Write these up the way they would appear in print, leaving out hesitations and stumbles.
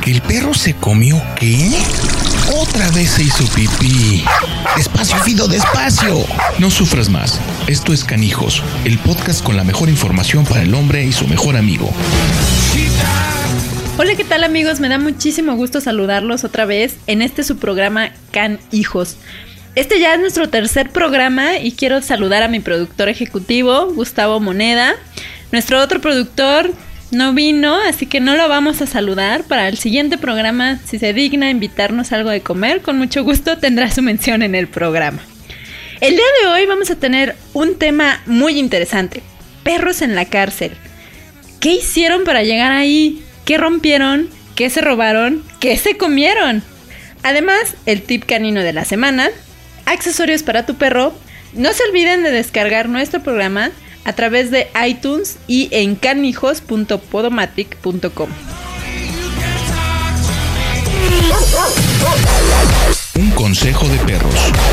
¿El perro se comió qué? Otra vez se hizo pipí. Despacio, Fido, despacio. No sufras más. Esto es Canijos, el podcast con la mejor información para el hombre y su mejor amigo. Hola, ¿qué tal, amigos? Me da muchísimo gusto saludarlos otra vez en su programa Canijos. Este ya es nuestro tercer programa y quiero saludar a mi productor ejecutivo, Gustavo Moneda. Nuestro otro productor no vino, así que no lo vamos a saludar. Para el siguiente programa, si se digna a invitarnos algo de comer, con mucho gusto tendrá su mención en el programa. El día de hoy vamos a tener un tema muy interesante: perros en la cárcel. ¿Qué hicieron para llegar ahí? ¿Qué rompieron? ¿Qué se robaron? ¿Qué se comieron? Además, el tip canino de la semana, accesorios para tu perro. No se olviden de descargar nuestro programa a través de iTunes y en canijos.podomatic.com. Un consejo de perros.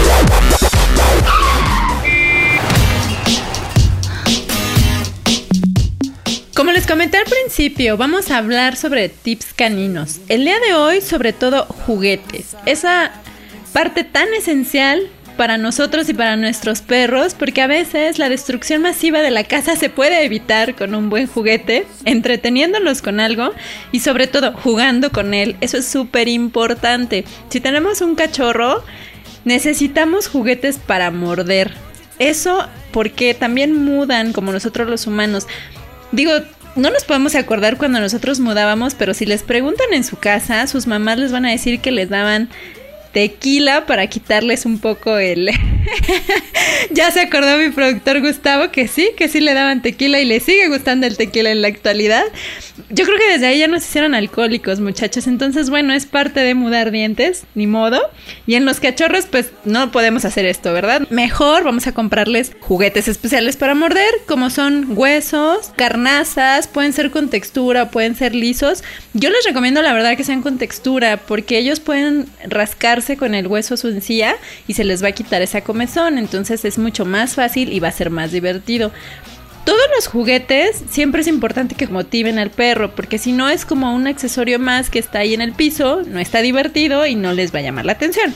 Como les comenté al principio, vamos a hablar sobre tips caninos. El día de hoy, sobre todo, juguetes. Esa parte tan esencial para nosotros y para nuestros perros, porque a veces la destrucción masiva de la casa se puede evitar con un buen juguete, entreteniéndolos con algo y sobre todo jugando con él. Eso es súper importante. Si tenemos un cachorro, necesitamos juguetes para morder. Eso porque también mudan como nosotros los humanos. Digo, no nos podemos acordar cuando nosotros mudábamos, pero si les preguntan en su casa, sus mamás les van a decir que les daban tequila para quitarles un poco el... Ya se acordó mi productor Gustavo que sí le daban tequila y le sigue gustando el tequila en la actualidad. Yo creo que desde ahí ya nos hicieron alcohólicos, muchachos. Entonces, bueno, es parte de mudar dientes, ni modo. Y en los cachorros, pues no podemos hacer esto, ¿verdad? Mejor vamos a comprarles juguetes especiales para morder, como son huesos, carnazas, pueden ser con textura, pueden ser lisos. Yo les recomiendo, la verdad, que sean con textura, porque ellos pueden rascarse con el hueso su encía y se les va a quitar esa comezón. Entonces es mucho más fácil y va a ser más divertido. Todos los juguetes siempre es importante que motiven al perro, porque si no es como un accesorio más que está ahí en el piso, no está divertido y no les va a llamar la atención.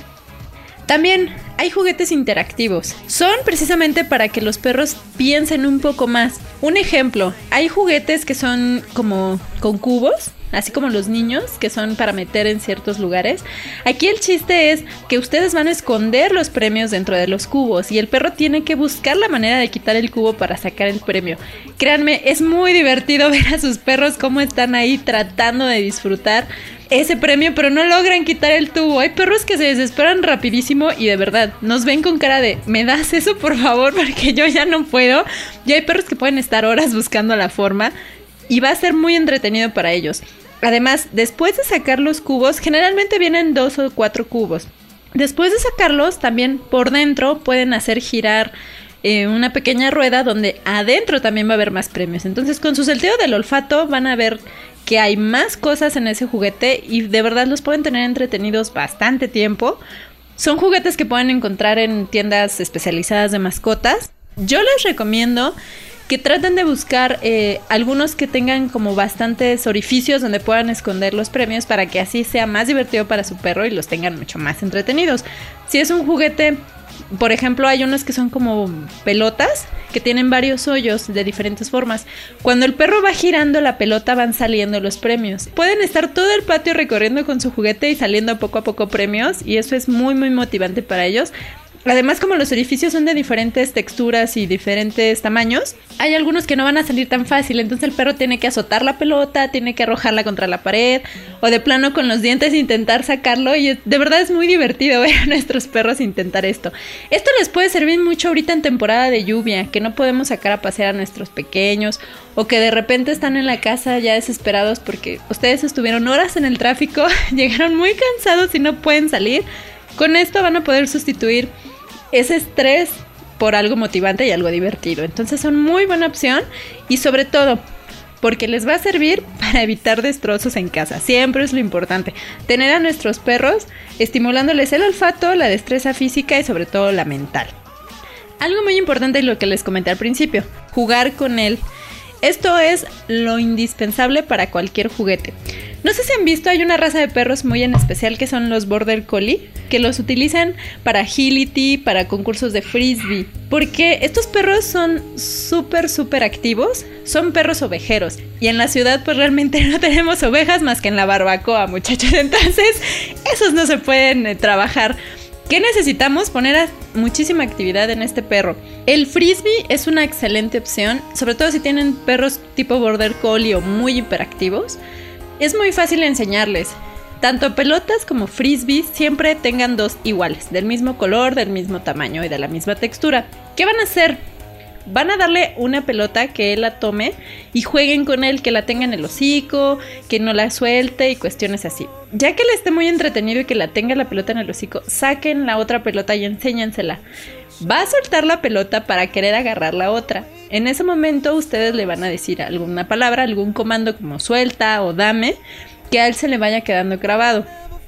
También hay juguetes interactivos. Son precisamente para que los perros piensen un poco más. Un ejemplo, hay juguetes que son como con cubos, así como los niños, que son para meter en ciertos lugares. Aquí el chiste es que ustedes van a esconder los premios dentro de los cubos y el perro tiene que buscar la manera de quitar el cubo para sacar el premio. Créanme, es muy divertido ver a sus perros cómo están ahí tratando de disfrutar ese premio, pero no logran quitar el tubo. Hay perros que se desesperan rapidísimo y de verdad nos ven con cara de ¿me das eso, por favor? Porque yo ya no puedo. Y hay perros que pueden estar horas buscando la forma y va a ser muy entretenido para ellos. Además, después de sacar los cubos, generalmente vienen 2 o 4 cubos. Después de sacarlos, también por dentro pueden hacer girar una pequeña rueda donde adentro también va a haber más premios. Entonces, con su sentido del olfato van a ver que hay más cosas en ese juguete y de verdad los pueden tener entretenidos bastante tiempo. Son juguetes que pueden encontrar en tiendas especializadas de mascotas. Yo les recomiendo que traten de buscar algunos que tengan como bastantes orificios donde puedan esconder los premios para que así sea más divertido para su perro y los tengan mucho más entretenidos. Si es un juguete, por ejemplo, hay unos que son como pelotas que tienen varios hoyos de diferentes formas. Cuando el perro va girando la pelota van saliendo los premios. Pueden estar todo el patio recorriendo con su juguete y saliendo poco a poco premios y eso es muy muy motivante para ellos. Además, como los orificios son de diferentes texturas y diferentes tamaños, hay algunos que no van a salir tan fácil. Entonces el perro tiene que azotar la pelota, tiene que arrojarla contra la pared o de plano con los dientes intentar sacarlo. Y de verdad es muy divertido ver a nuestros perros intentar esto. Esto les puede servir mucho ahorita en temporada de lluvia, que no podemos sacar a pasear a nuestros pequeños o que de repente están en la casa ya desesperados porque ustedes estuvieron horas en el tráfico, llegaron muy cansados y no pueden salir. Con esto van a poder sustituir ese estrés por algo motivante y algo divertido. Entonces son muy buena opción y sobre todo porque les va a servir para evitar destrozos en casa. Siempre es lo importante, tener a nuestros perros estimulándoles el olfato, la destreza física y sobre todo la mental. Algo muy importante y lo que les comenté al principio, jugar con él. Esto es lo indispensable para cualquier juguete. No sé si han visto, hay una raza de perros muy en especial que son los Border Collie, que los utilizan para agility, para concursos de frisbee, porque estos perros son súper activos, son perros ovejeros, y en la ciudad pues realmente no tenemos ovejas más que en la barbacoa, muchachos, entonces esos no se pueden trabajar. ¿Qué necesitamos? Poner muchísima actividad en este perro. El frisbee es una excelente opción, sobre todo si tienen perros tipo Border Collie o muy hiperactivos. Es muy fácil enseñarles. Tanto pelotas como frisbees siempre tengan 2 iguales, del mismo color, del mismo tamaño y de la misma textura. ¿Qué van a hacer? Van a darle una pelota que él la tome y jueguen con él, que la tenga en el hocico, que no la suelte y cuestiones así. Ya que él esté muy entretenido y que la tenga la pelota en el hocico, saquen la otra pelota y enséñensela. Va a soltar la pelota para querer agarrar la otra. En ese momento ustedes le van a decir alguna palabra, algún comando como suelta o dame, que a él se le vaya quedando grabado.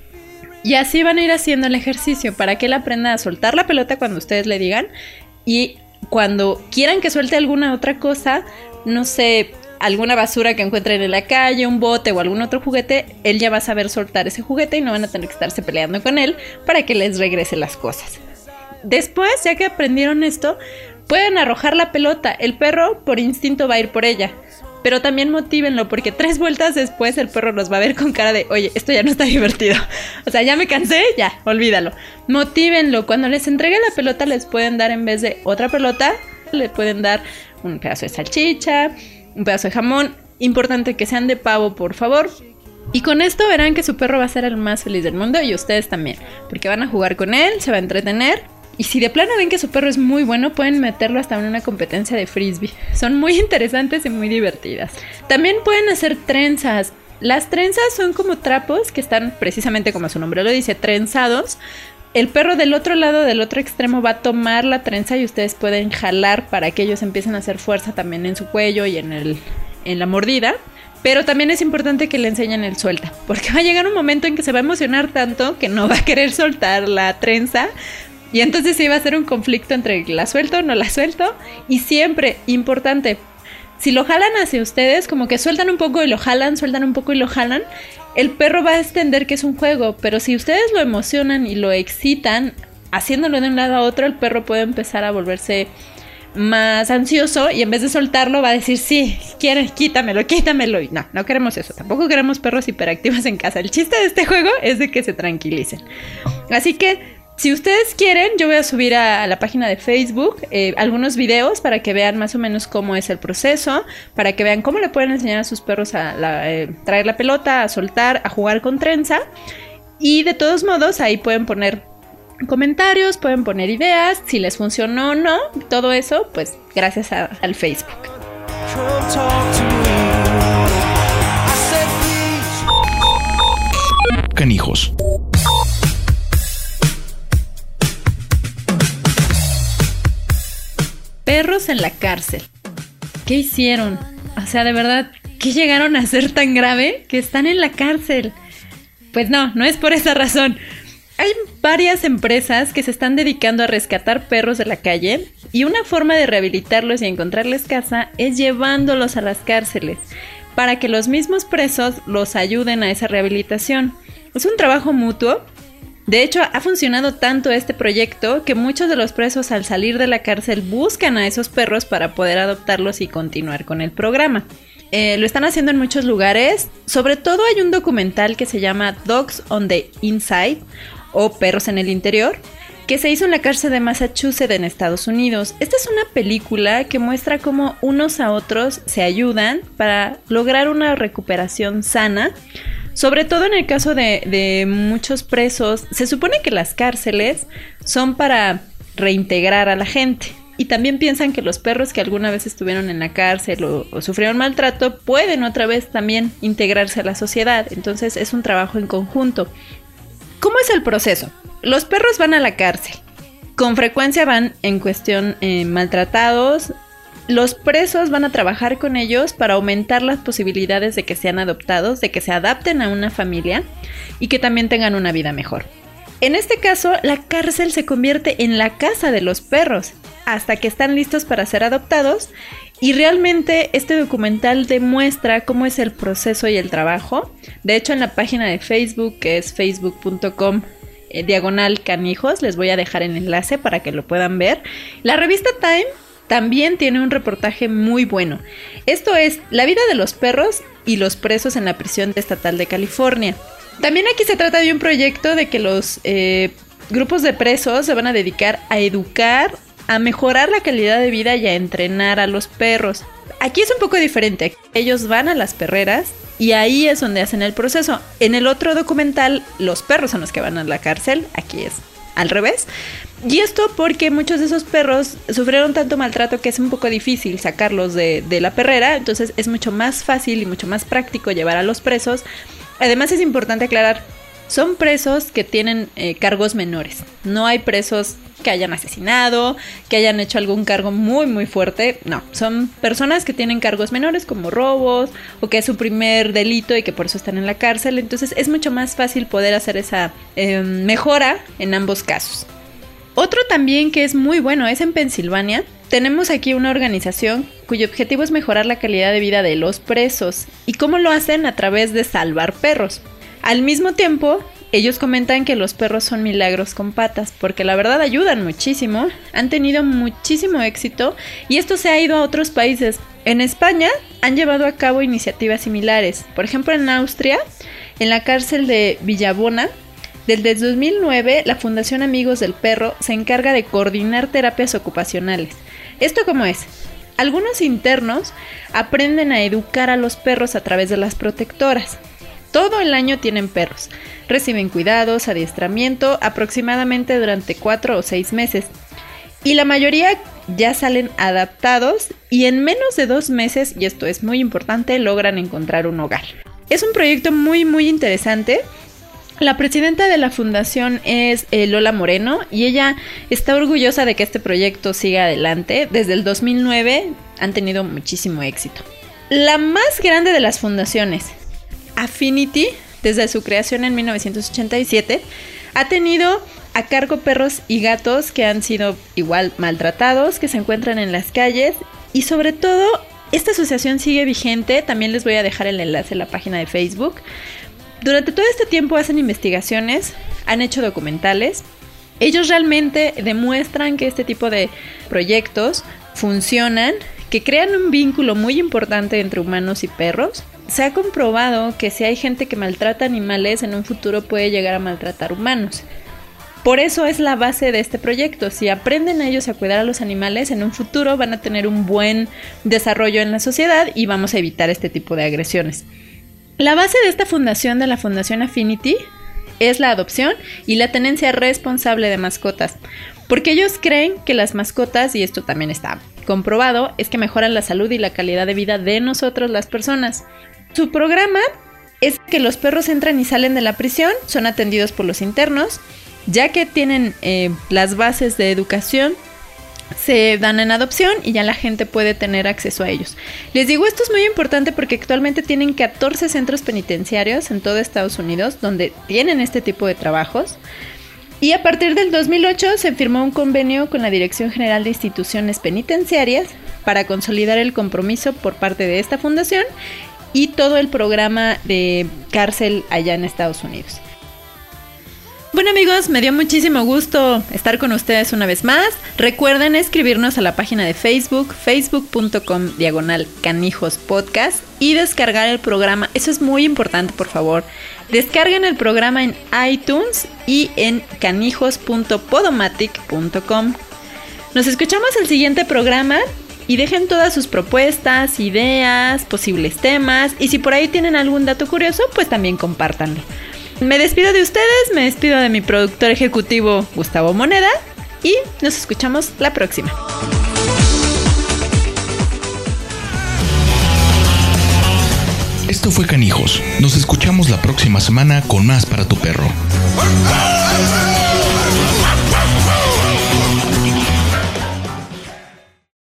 Y así van a ir haciendo el ejercicio para que él aprenda a soltar la pelota cuando ustedes le digan, y cuando quieran que suelte alguna otra cosa, no sé, alguna basura que encuentren en la calle, un bote o algún otro juguete, él ya va a saber soltar ese juguete y no van a tener que estarse peleando con él para que les regrese las cosas. Después, ya que aprendieron esto, pueden arrojar la pelota. El perro por instinto va a ir por ella, pero también motívenlo, porque 3 vueltas después el perro los va a ver con cara de, oye, esto ya no está divertido. O sea, ya me cansé, ya, olvídalo. Motívenlo. Cuando les entregue la pelota, les pueden dar, en vez de otra pelota, le pueden dar un pedazo de salchicha, un pedazo de jamón. Importante que sean de pavo, por favor. Y con esto verán que su perro va a ser el más feliz del mundo, y ustedes también, porque van a jugar con él, se va a entretener. Y si de plano ven que su perro es muy bueno, pueden meterlo hasta en una competencia de frisbee. Son muy interesantes y muy divertidas. También pueden hacer trenzas. Las trenzas son como trapos que están, precisamente como su nombre lo dice, trenzados. El perro del otro lado, del otro extremo, va a tomar la trenza y ustedes pueden jalar para que ellos empiecen a hacer fuerza también en su cuello y en la mordida. Pero también es importante que le enseñen el suelta, porque va a llegar un momento en que se va a emocionar tanto que no va a querer soltar la trenza. Y entonces sí va a ser un conflicto entre la suelto o no la suelto. Y siempre, importante, si lo jalan hacia ustedes, como que sueltan un poco y lo jalan, sueltan un poco y lo jalan, el perro va a entender que es un juego. Pero si ustedes lo emocionan y lo excitan, haciéndolo de un lado a otro, el perro puede empezar a volverse más ansioso, y en vez de soltarlo va a decir, sí, quieres, quítamelo. Y no queremos eso. Tampoco queremos perros hiperactivos en casa. El chiste de este juego es de que se tranquilicen. Así que, si ustedes quieren, yo voy a subir a la página de Facebook algunos videos para que vean más o menos cómo es el proceso, para que vean cómo le pueden enseñar a sus perros a traer la pelota, a soltar, a jugar con trenza. Y de todos modos, ahí pueden poner comentarios, pueden poner ideas, si les funcionó o no, todo eso, pues gracias al Facebook. Canijos. Perros en la cárcel. ¿Qué hicieron? O sea, de verdad, ¿qué llegaron a hacer tan grave que están en la cárcel? Pues no es por esa razón. Hay varias empresas que se están dedicando a rescatar perros de la calle, y una forma de rehabilitarlos y encontrarles casa es llevándolos a las cárceles, para que los mismos presos los ayuden a esa rehabilitación. Es un trabajo mutuo. De hecho, ha funcionado tanto este proyecto que muchos de los presos, al salir de la cárcel, buscan a esos perros para poder adoptarlos y continuar con el programa. Lo están haciendo en muchos lugares. Sobre todo hay un documental que se llama Dogs on the Inside, o Perros en el Interior, que se hizo en la cárcel de Massachusetts en Estados Unidos. Esta es una película que muestra cómo unos a otros se ayudan para lograr una recuperación sana. Sobre todo en el caso de muchos presos, se supone que las cárceles son para reintegrar a la gente. Y también piensan que los perros que alguna vez estuvieron en la cárcel o sufrieron maltrato pueden otra vez también integrarse a la sociedad. Entonces es un trabajo en conjunto. ¿Cómo es el proceso? Los perros van a la cárcel. Con frecuencia van en cuestión maltratados. Los presos van a trabajar con ellos para aumentar las posibilidades de que sean adoptados, de que se adapten a una familia y que también tengan una vida mejor. En este caso, la cárcel se convierte en la casa de los perros hasta que están listos para ser adoptados, Y realmente este documental demuestra cómo es el proceso y el trabajo. De hecho, en la página de Facebook, que es facebook.com/canijos, les voy a dejar el enlace para que lo puedan ver. La revista Time también tiene un reportaje muy bueno. Esto es la vida de los perros y los presos en la prisión estatal de California. También aquí se trata de un proyecto de que los grupos de presos se van a dedicar a educar, a mejorar la calidad de vida y a entrenar a los perros. Aquí es un poco diferente. Ellos van a las perreras y ahí es donde hacen el proceso. En el otro documental, los perros son los que van a la cárcel. Aquí es al revés. Y esto porque muchos de esos perros sufrieron tanto maltrato que es un poco difícil sacarlos de la perrera. Entonces es mucho más fácil y mucho más práctico llevar a los presos. Además es importante aclarar, son presos que tienen cargos menores. No hay presos que hayan asesinado, que hayan hecho algún cargo muy muy fuerte. No, son personas que tienen cargos menores como robos o que es su primer delito y que por eso están en la cárcel. Entonces es mucho más fácil poder hacer esa mejora en ambos casos. Otro también que es muy bueno es en Pensilvania. Tenemos aquí una organización cuyo objetivo es mejorar la calidad de vida de los presos. ¿Y cómo lo hacen? A través de salvar perros. Al mismo tiempo, ellos comentan que los perros son milagros con patas, porque la verdad ayudan muchísimo, han tenido muchísimo éxito y esto se ha ido a otros países. En España han llevado a cabo iniciativas similares. Por ejemplo, en Austria, en la cárcel de Villabona, desde 2009, la Fundación Amigos del Perro se encarga de coordinar terapias ocupacionales. ¿Esto cómo es? Algunos internos aprenden a educar a los perros a través de las protectoras. Todo el año tienen perros. Reciben cuidados, adiestramiento, aproximadamente durante 4 o 6 meses. Y la mayoría ya salen adaptados y en menos de 2 meses, y esto es muy importante, logran encontrar un hogar. Es un proyecto muy muy interesante. La presidenta de la fundación es Lola Moreno y ella está orgullosa de que este proyecto siga adelante. Desde el 2009 han tenido muchísimo éxito. La más grande de las fundaciones, Affinity, desde su creación en 1987, ha tenido a cargo perros y gatos que han sido igual maltratados, que se encuentran en las calles y sobre todo esta asociación sigue vigente. También les voy a dejar el enlace en la página de Facebook. Durante todo este tiempo hacen investigaciones, han hecho documentales. Ellos realmente demuestran que este tipo de proyectos funcionan, que crean un vínculo muy importante entre humanos y perros. Se ha comprobado que si hay gente que maltrata animales, en un futuro puede llegar a maltratar humanos. Por eso es la base de este proyecto. Si aprenden ellos a cuidar a los animales, en un futuro van a tener un buen desarrollo en la sociedad y vamos a evitar este tipo de agresiones. La base de esta fundación, de la Fundación Affinity, es la adopción y la tenencia responsable de mascotas. Porque ellos creen que las mascotas, y esto también está comprobado, es que mejoran la salud y la calidad de vida de nosotros las personas. Su programa es que los perros entran y salen de la prisión, son atendidos por los internos, ya que tienen las bases de educación, se dan en adopción y ya la gente puede tener acceso a ellos. Les digo, esto es muy importante porque actualmente tienen 14 centros penitenciarios en todo Estados Unidos donde tienen este tipo de trabajos. Y a partir del 2008 se firmó un convenio con la Dirección General de Instituciones Penitenciarias para consolidar el compromiso por parte de esta fundación y todo el programa de cárcel allá en Estados Unidos. Bueno amigos, me dio muchísimo gusto estar con ustedes una vez más. Recuerden escribirnos a la página de Facebook, facebook.com/canijospodcast y descargar el programa. Eso es muy importante, por favor. Descarguen el programa en iTunes y en canijos.podomatic.com. Nos escuchamos el siguiente programa y dejen todas sus propuestas, ideas, posibles temas y si por ahí tienen algún dato curioso, pues también compártanlo. Me despido de ustedes, me despido de mi productor ejecutivo Gustavo Moneda y nos escuchamos la próxima. Esto fue Canijos. Nos escuchamos la próxima semana con más para tu perro.